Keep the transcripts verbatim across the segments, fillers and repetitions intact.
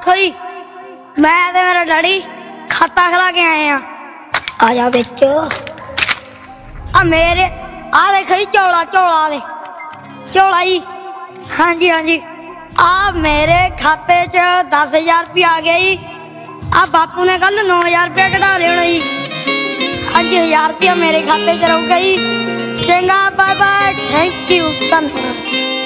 देखो जी मैं ते मेरा डैडी खाता खिला के आए हैं। आ जा बेचो आ मेरे आ देखो जी चौला चौला दे चौला जी। हाँ जी हाँ जी आ मेरे खाते च दस हजार रुपया आ गया जी। आ बापू ने कल नौ हजार रुपया कटा लेना जी। अज हजार रुपया मेरे खाते च रहूगा जी। चंगा बाय बाय थैंक यू धन्यवाद।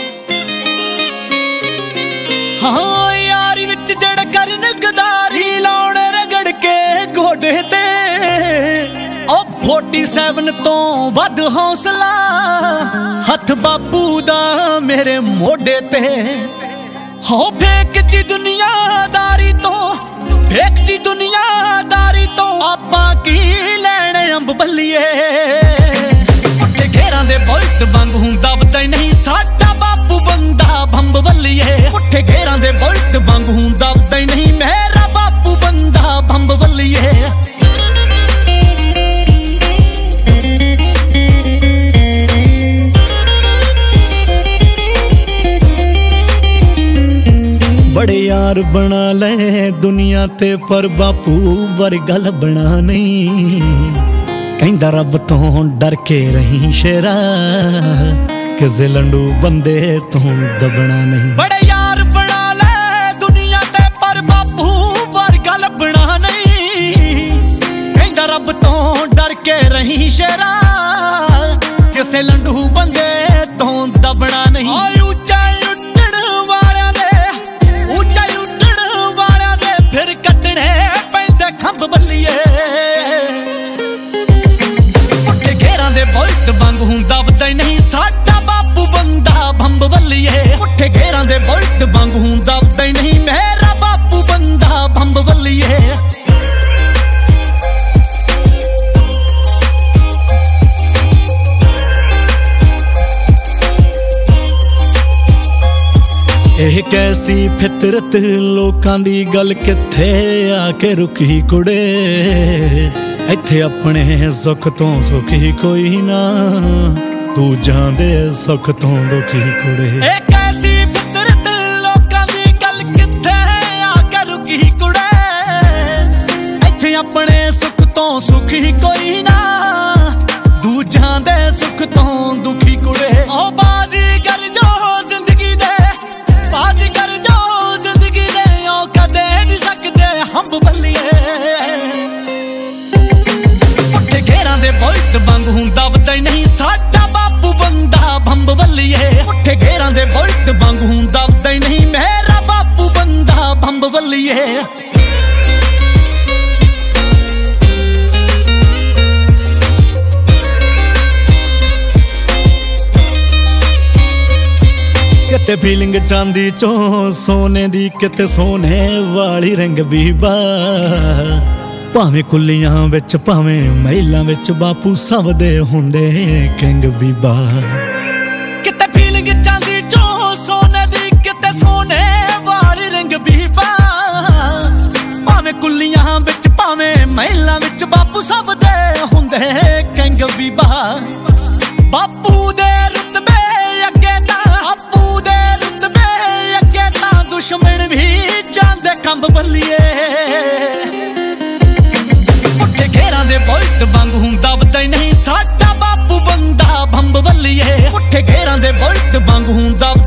हाँ यारी विच जड़ करन गदारी लाउण रगड़ के गोडे ते ओ फोर्टी सेवन तो वध हौसला हथ बापू दा मेरे मोडे ते। हो फेक जी दुनियादारी तो फेक जी दुनियादारी तो आपां की लैण अंब बल्लिए। पुट्ठे घेरां दे बुलट वांग हुंदा बदा नहीं साडा बापू बंदा भंब बल्लिए। पुट्ठे घेरां दे बुलट वांग हुंदा बदा नहीं मेरा बापू बंदा भंब बल्लिए। बड़े यार बना ले दुनिया ते पर बापू वर्गा लभना नहीं। कहंदा रब तो डर के रही शेरा किसे लंडू बंदे तो दबना नहीं। बड़े यार बना ले दुनिया ते पर बापू वर्गा लभना नहीं। कहंदा रब तो डर के रही शेरा किसे लंडू बंदे तो दबना नहीं। पुट्ठे घेरां दे बुलट वांग हुंदा बदा नहीं साडा बापू बंदा भंब बल्लिए। पुट्ठे घेरां दे बुलट वांग हुंदा बदा नहीं मेरा बापू बंदा भंब बल्लिए। एह कैसी फितरत लोकां दी गल किथे आके रुकी कुड़े। इत्थे अपने सुख तो सुखी कोई ना तू जांदे सुख तो दुखी कुड़े। एह कैसी फितरत लोकां दी गल किथे आके रुकी कुड़े। इत्थे अपने सुख तो सुखी कोई ना तू जांदे सुख तो दुखी कुड़े। ओ बाजी कर जो जिंदगी दे बाजी कर जो जिंदगी दे ओ कदे नहीं सकदे हम बल्लिए। पुट्ठे घेरां दे बुलट वांग हुंदा बदा नहीं साडा बापू बंदा भंब बल्लिए। पुट्ठे घेरां दे बुलट वांग हुंदा बदा नहीं मेरा बापू बंदा भंब बल्लिए। किते फीलिंग चांदी चो सोने दी किते सोने वाली रंग बीबा। भावें कुलियां विच भावें महिलां विच बापू सब दे हुंदे किंग बीबा। किते फीलिंग चांदी चो सोने दी किते सोने वाली रंग बीबा। भावें कुलियां विच भावें महिलां विच बापू सब दे हुंदे किंग बीबा। बापू दे रुतबे अगे तां बापू दे रुतबे अगे तां दुश्मन भी जांदे कंब बल्लिए। पुट्ठे घेरां दे बुलट वांग हुंदा बदा नहीं साडा बापू बंदा भंब बल्लिए। पुट्ठे घेरां दे बुलट वांग हुंदा